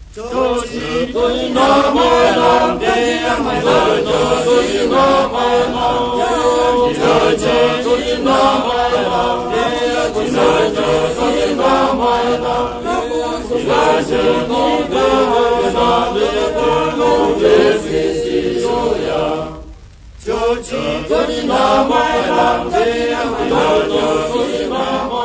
Cho chỉ tôi nó mới làm để mày lời tôi nó mới làm giờ cho tôi nó mới làm để giờ cho tôi nó mới làm giờ cho tôi nó làm để tôi để cho chỉ tôi nó mới làm để mày lời tôi nó